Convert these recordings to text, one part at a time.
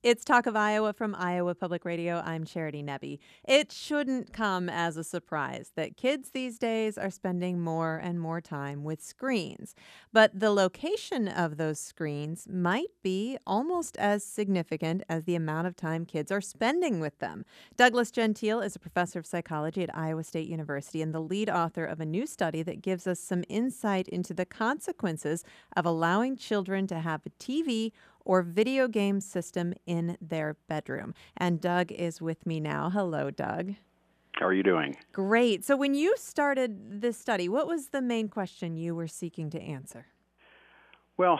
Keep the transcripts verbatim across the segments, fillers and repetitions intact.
It's Talk of Iowa from Iowa Public Radio. I'm Charity Nebbe. It shouldn't come as a surprise that kids these days are spending more and more time with screens. But the location of those screens might be almost as significant as the amount of time kids are spending with them. Douglas Gentile is a professor of psychology at Iowa State University and the lead author of a new study that gives us some insight into the consequences of allowing children to have a T V or video game system in their bedroom. And Doug is with me now. Hello, Doug. How are you doing? Great. So, when you started this study, what was the main question you were seeking to answer? Well,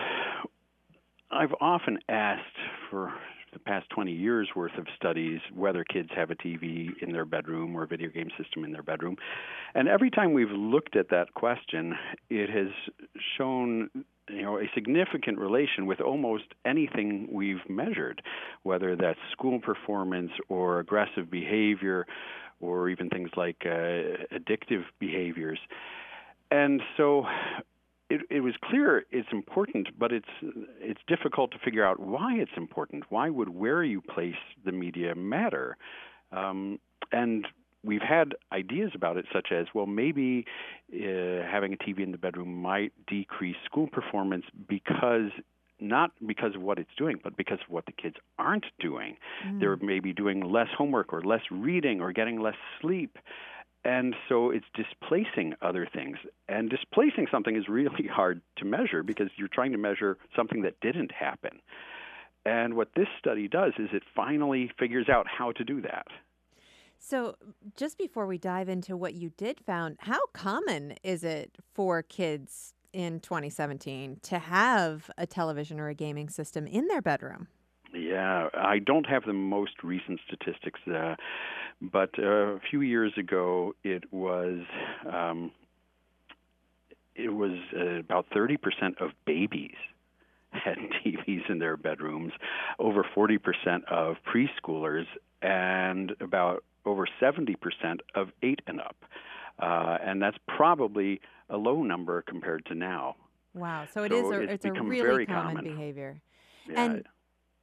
I've often asked for the past twenty years worth of studies whether kids have a T V in their bedroom or a video game system in their bedroom. And every time we've looked at that question, it has shown you know, a significant relation with almost anything we've measured, whether that's school performance or aggressive behavior or even things like uh, addictive behaviors. And so it, it was clear it's important, but it's it's difficult to figure out why it's important. Why would where you place the media matter? Um, and we've had ideas about it, such as, well, maybe uh, having a T V in the bedroom might decrease school performance because not because of what it's doing, but because of what the kids aren't doing. Mm. They're maybe doing less homework or less reading or getting less sleep. And so it's displacing other things. And displacing something is really hard to measure because you're trying to measure something that didn't happen. And what this study does is it finally figures out how to do that. So, just before we dive into what you did found, how common is it for kids in twenty seventeen to have a television or a gaming system in their bedroom? Yeah, I don't have the most recent statistics, uh, but uh, a few years ago it was um, it was uh, about thirty percent of babies had T Vs in their bedrooms, over forty percent of preschoolers, and about over seventy percent of eight and up. Uh, and that's probably a low number compared to now. Wow. So it is So a it's it's a become really very common common. behavior. Yeah. And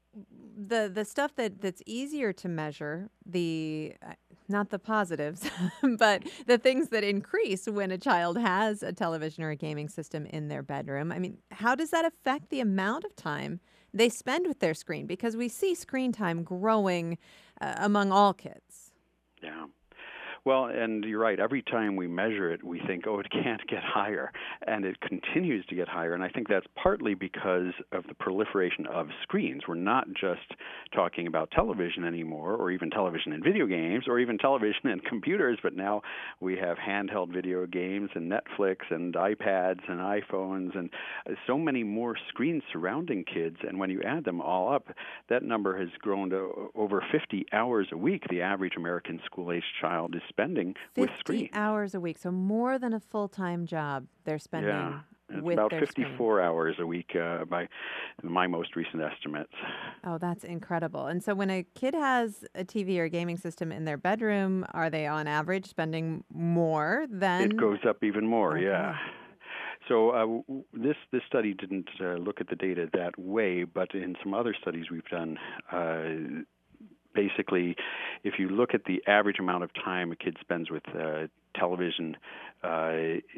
the the stuff that that's easier to measure, the uh, not the positives, but the things that increase when a child has a television or a gaming system in their bedroom. I mean, how does that affect the amount of time they spend with their screen? Because we see screen time growing uh, among all kids. Yeah. Well, and you're right. Every time we measure it, we think, oh, it can't get higher. And it continues to get higher. And I think that's partly because of the proliferation of screens. We're not just talking about television anymore, or even television and video games, or even television and computers, but now we have handheld video games and Netflix and iPads and iPhones and so many more screens surrounding kids. And when you add them all up, that number has grown to over fifty hours a week. The average American school-aged child is spending with fifty screens. hours a week, so more than a full-time job they're Yeah, spending it's with about their screen. fifty-four hours a week uh, by my most recent estimates. Oh, that's incredible. And so when a kid has a T V or a gaming system in their bedroom, are they on average spending more It than? goes up even more, yeah. Okay. So uh, w- this this study didn't uh, look at the data that way, but in some other studies we've done, uh, basically, if you look at the average amount of time a kid spends with uh, television, uh,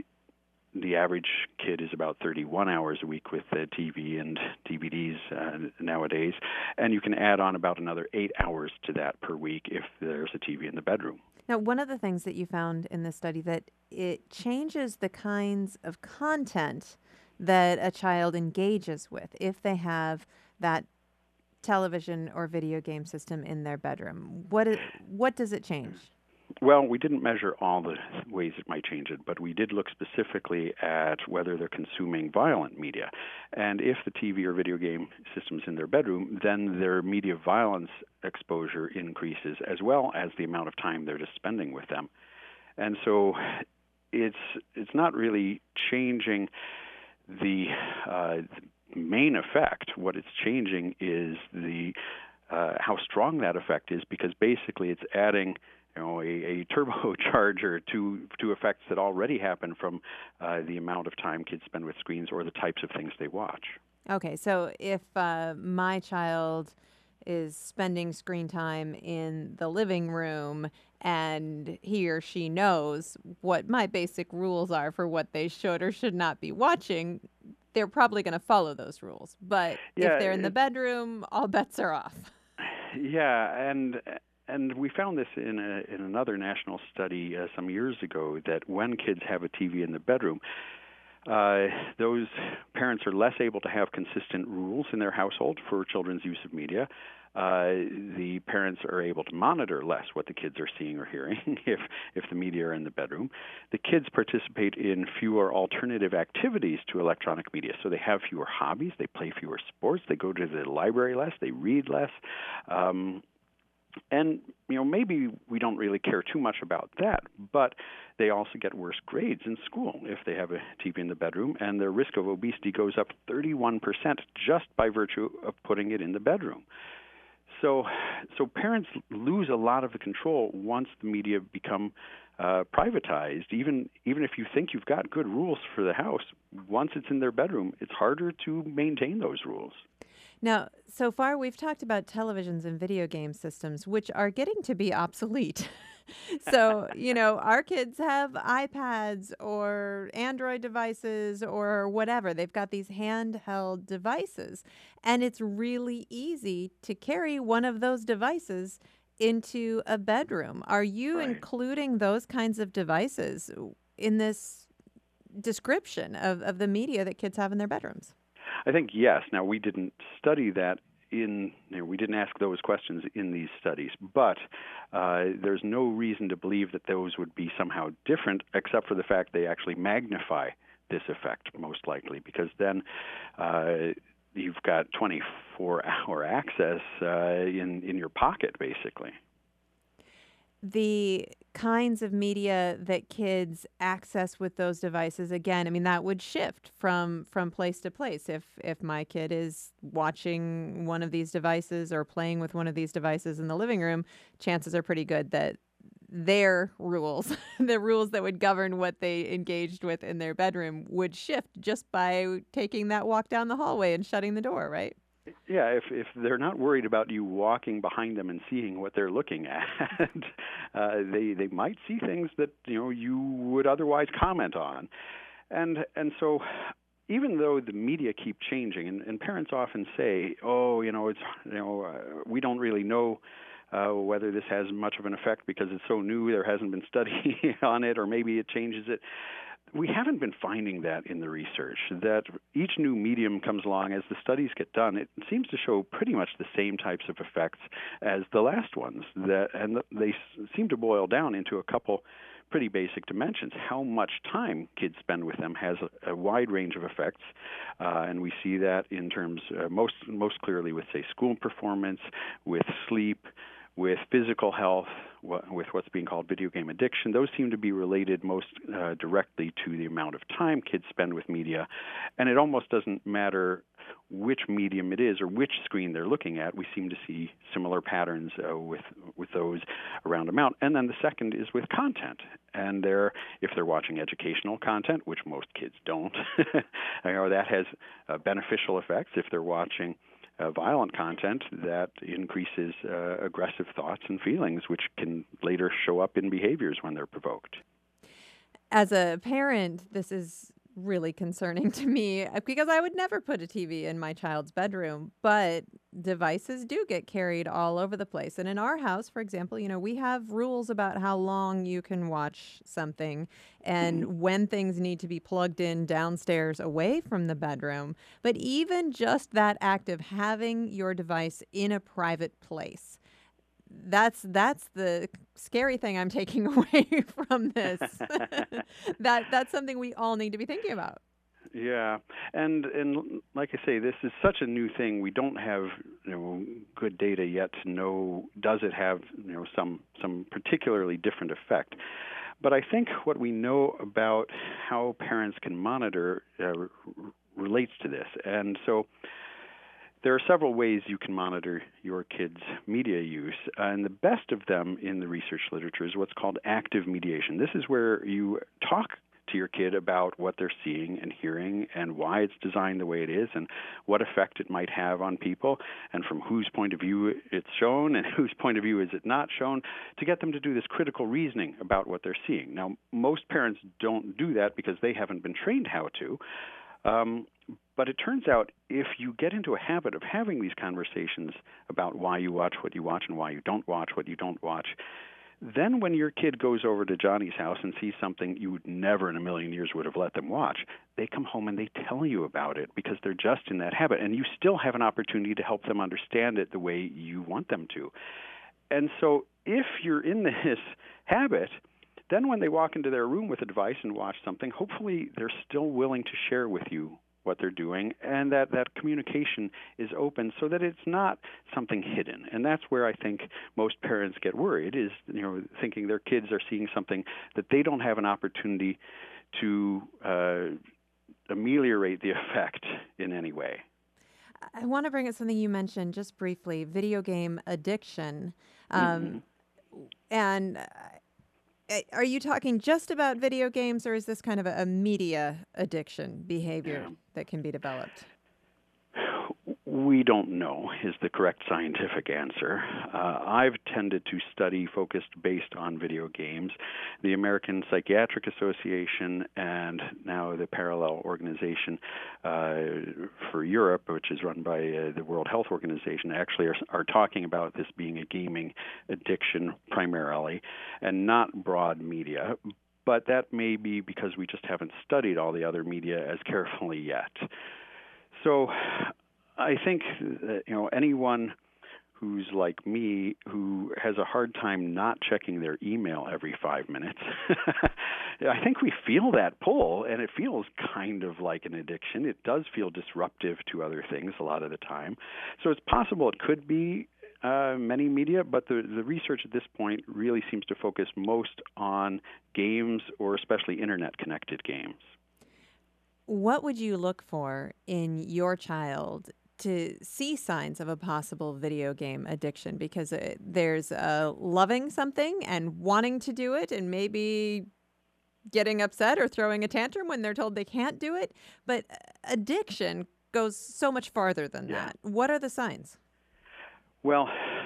the average kid is about thirty-one hours a week with uh, T V and D V Ds uh, nowadays, and you can add on about another eight hours to that per week if there's a T V in the bedroom. Now, one of the things that you found in this study that it changes the kinds of content that a child engages with if they have that television or video game system in their bedroom. What i- what does it change? Well, we didn't measure all the ways it might change it, but we did look specifically at whether they're consuming violent media. And if the T V or video game system's in their bedroom, then their media violence exposure increases, as well as the amount of time they're just spending with them. And so it's it's not really changing the uh, main effect. What it's changing is the uh, how strong that effect is, because basically it's adding you know, a, a turbocharger to to effects that already happen from uh, the amount of time kids spend with screens or the types of things they watch. Okay, so if uh, my child is spending screen time in the living room and he or she knows what my basic rules are for what they should or should not be watching, they're probably going to follow those rules. But if Yeah, they're in the it, bedroom, all bets are off. yeah, and and we found this in a, in another national study uh, some years ago that when kids have a T V in the bedroom, uh, those parents are less able to have consistent rules in their household for children's use of media. Uh, the parents are able to monitor less what the kids are seeing or hearing if if the media are in the bedroom. The kids participate in fewer alternative activities to electronic media, so they have fewer hobbies, they play fewer sports, they go to the library less, they read less. Um, and you know maybe we don't really care too much about that, but they also get worse grades in school if they have a T V in the bedroom, and their risk of obesity goes up thirty-one percent just by virtue of putting it in the bedroom. So, so parents lose a lot of the control once the media become uh, privatized. Even even if you think you've got good rules for the house, once it's in their bedroom, it's harder to maintain those rules. Now, so far we've talked about televisions and video game systems, which are getting to be obsolete. So, you know, our kids have iPads or Android devices or whatever. They've got these handheld devices, and it's really easy to carry one of those devices into a bedroom. Are you Right. including those kinds of devices in this description of, of the media that kids have in their bedrooms? I think yes. Now we didn't study that in you know, we didn't ask those questions in these studies, but uh, there's no reason to believe that those would be somehow different, except for the fact they actually magnify this effect most likely, because then uh, you've got twenty-four hour access uh, in in your pocket, basically. The kinds of media that kids access with those devices, again, I mean, that would shift from from place to place. If if my kid is watching one of these devices or playing with one of these devices in the living room, chances are pretty good that their rules, the rules that would govern what they engaged with in their bedroom would shift just by taking that walk down the hallway and shutting the door, right? Yeah, if if they're not worried about you walking behind them and seeing what they're looking at, uh, they they might see things that you know you would otherwise comment on, and and so even though the media keep changing, and, and parents often say, oh, you know, it's you know uh, we don't really know. Uh, whether this has much of an effect because it's so new, there hasn't been study on it, or maybe it changes it. We haven't been finding that in the research, that each new medium comes along, as the studies get done, it seems to show pretty much the same types of effects as the last ones, that, and they seem to boil down into a couple pretty basic dimensions. How much time kids spend with them has a, a wide range of effects, uh, and we see that in terms uh, most most clearly with, say, school performance, with sleep, with physical health, with what's being called video game addiction. Those seem to be related most uh, directly to the amount of time kids spend with media. And it almost doesn't matter which medium it is or which screen they're looking at. We seem to see similar patterns uh, with with those around amount. And then the second is with content. And they're, if they're watching educational content, which most kids don't, or that has uh, beneficial effects. If they're watching Uh, violent content, that increases uh, aggressive thoughts and feelings, which can later show up in behaviors when they're provoked. As a parent, this is really concerning to me uh, because I would never put a T V in my child's bedroom, but devices do get carried all over the place. And in our house, for example, you know, we have rules about how long you can watch something Hmm. and when things need to be plugged in downstairs away from the bedroom. But even just that act of having your device in a private place, that's that's the scary thing I'm taking away from this. That that's something we all need to be thinking about. Yeah, and and like I say, this is such a new thing. We don't have you know good data yet to know does it have you know some some particularly different effect. But I think what we know about how parents can monitor uh, r- relates to this, and so there are several ways you can monitor your kids' media use, and the best of them in the research literature is what's called active mediation. This is where you talk to your kid about what they're seeing and hearing and why it's designed the way it is and what effect it might have on people and from whose point of view it's shown and whose point of view is it not shown, to get them to do this critical reasoning about what they're seeing. Now, most parents don't do that because they haven't been trained how to. Um, but it turns out if you get into a habit of having these conversations about why you watch what you watch and why you don't watch what you don't watch, then when your kid goes over to Johnny's house and sees something you would never in a million years would have let them watch, they come home and they tell you about it because they're just in that habit. And you still have an opportunity to help them understand it the way you want them to. And so if you're in this habit, then when they walk into their room with a device and watch something, hopefully they're still willing to share with you what they're doing, and that, that communication is open so that it's not something hidden. And that's where I think most parents get worried, is, you know, thinking their kids are seeing something that they don't have an opportunity to uh, ameliorate the effect in any way. I want to bring up something you mentioned just briefly, video game addiction. Um, Mm-hmm. And uh, are you talking just about video games, or is this kind of a, a media addiction behavior Yeah. that can be developed? We don't know is the correct scientific answer. Uh, I've tended to study focused based on video games. The American Psychiatric Association and now the Parallel Organization uh, for Europe, which is run by uh, the World Health Organization, actually are, are talking about this being a gaming addiction primarily and not broad media. But that may be because we just haven't studied all the other media as carefully yet. So I think that, you know, anyone who's like me, who has a hard time not checking their email every five minutes, I think we feel that pull, and it feels kind of like an addiction. It does feel disruptive to other things a lot of the time. So it's possible it could be uh, many media, but the, the research at this point really seems to focus most on games, or especially Internet-connected games. What would you look for in your child to see signs of a possible video game addiction? Because uh, there's uh, loving something and wanting to do it, and maybe getting upset or throwing a tantrum when they're told they can't do it. But uh, addiction goes so much farther than Yeah. that. What are the signs? Well,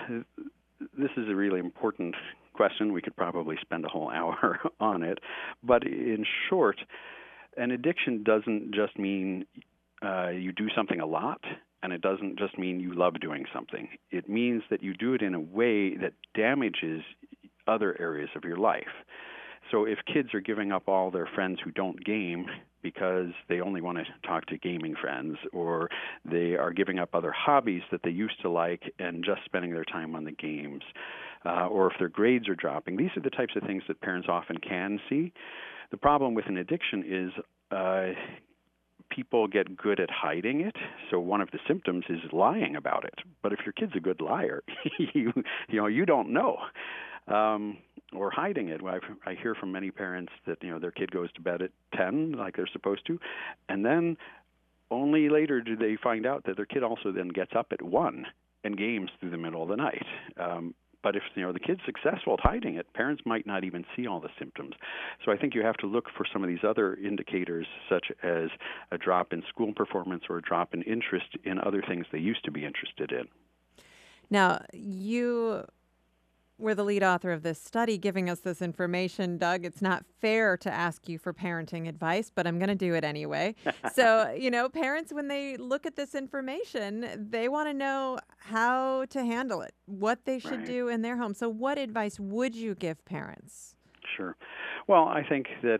this is a really important question. We could probably spend a whole hour on it. But in short, an addiction doesn't just mean uh, you do something a lot, and it doesn't just mean you love doing something. It means that you do it in a way that damages other areas of your life. So if kids are giving up all their friends who don't game because they only want to talk to gaming friends, or they are giving up other hobbies that they used to like and just spending their time on the games, uh, or if their grades are dropping, these are the types of things that parents often can see. The problem with an addiction is uh, people get good at hiding it. So one of the symptoms is lying about it. But if your kid's a good liar, you you know you don't know. Um, or hiding it. I've, I hear from many parents that, you know, their kid goes to bed at ten like they're supposed to, and then only later do they find out that their kid also then gets up at one and games through the middle of the night. Um, But if, you know, the kid's successful at hiding it, parents might not even see all the symptoms. So I think you have to look for some of these other indicators, such as a drop in school performance or a drop in interest in other things they used to be interested in. Now, you were the lead author of this study giving us this information, Doug. It's not fair to ask you for parenting advice, but I'm going to do it anyway. So, you know, parents, when they look at this information, they want to know how to handle it, what they should Right. do in their home. So what advice would you give parents? Sure. Well, I think that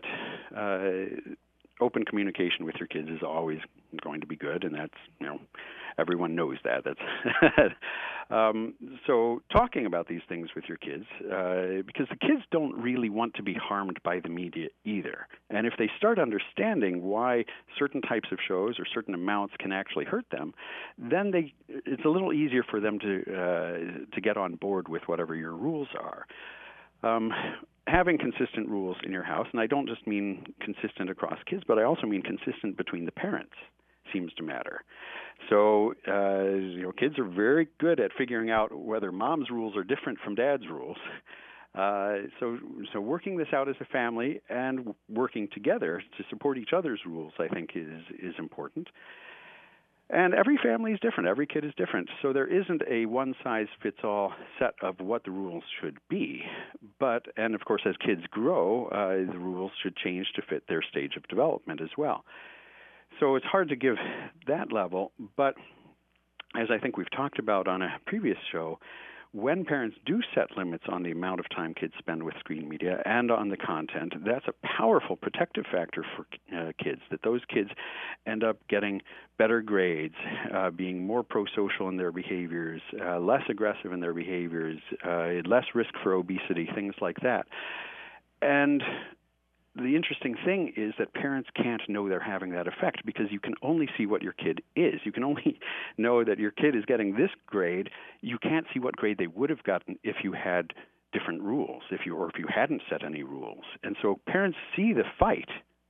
uh, open communication with your kids is always going to be good, and that's, you know, everyone knows that. That's um, so talking about these things with your kids, uh, because the kids don't really want to be harmed by the media either. And if they start understanding why certain types of shows or certain amounts can actually hurt them, then they it's a little easier for them to uh, to get on board with whatever your rules are. Um, having consistent rules in your house, and I don't just mean consistent across kids, but I also mean consistent between the parents, seems to matter. So, uh, you know, kids are very good at figuring out whether mom's rules are different from dad's rules. Uh, so, so working this out as a family and working together to support each other's rules, I think, is is important. And every family is different. Every kid is different. So there isn't a one-size-fits-all set of what the rules should be. But, and of course, as kids grow, uh, the rules should change to fit their stage of development as well. So it's hard to give that level. But as I think we've talked about on a previous show, when parents do set limits on the amount of time kids spend with screen media and on the content, that's a powerful protective factor for uh, kids, that those kids end up getting better grades, uh, being more pro-social in their behaviors, uh, less aggressive in their behaviors, uh, less risk for obesity, things like that. And the interesting thing is that parents can't know they're having that effect because you can only see what your kid is. You can only know that your kid is getting this grade. You can't see what grade they would have gotten if you had different rules, if you or if you hadn't set any rules. And so parents see the fight,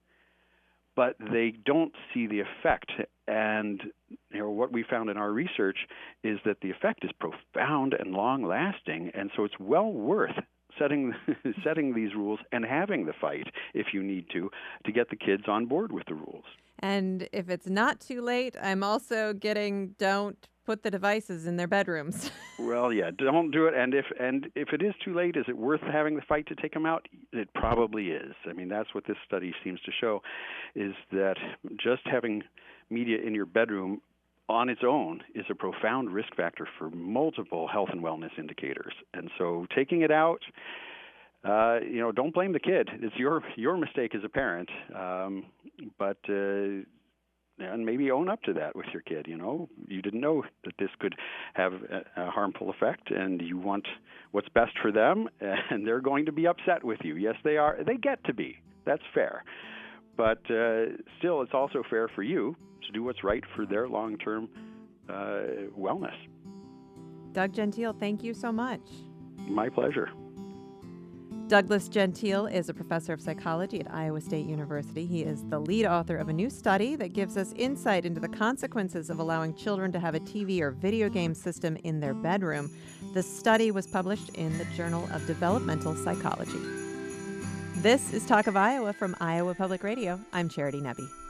but they don't see the effect. And you know, what we found in our research is that the effect is profound and long-lasting, and so it's well worth setting setting these rules and having the fight, if you need to, to get the kids on board with the rules. And if it's not too late, I'm also getting don't put the devices in their bedrooms. Well, yeah, don't do it. And if and if it is too late, is it worth having the fight to take them out? It probably is. I mean, that's what this study seems to show, is that just having media in your bedroom on its own is a profound risk factor for multiple health and wellness indicators. And so taking it out, uh, you know, don't blame the kid. It's your your mistake as a parent. Um, but uh, and maybe own up to that with your kid. You know, you didn't know that this could have a, a harmful effect, and you want what's best for them, and they're going to be upset with you. Yes, they are. They get to be. That's fair. But uh, still, it's also fair for you to do what's right for their long-term uh, wellness. Doug Gentile, thank you so much. My pleasure. Douglas Gentile is a professor of psychology at Iowa State University. He is the lead author of a new study that gives us insight into the consequences of allowing children to have a T V or video game system in their bedroom. The study was published in the Journal of Developmental Psychology. This is Talk of Iowa from Iowa Public Radio. I'm Charity Nebbe.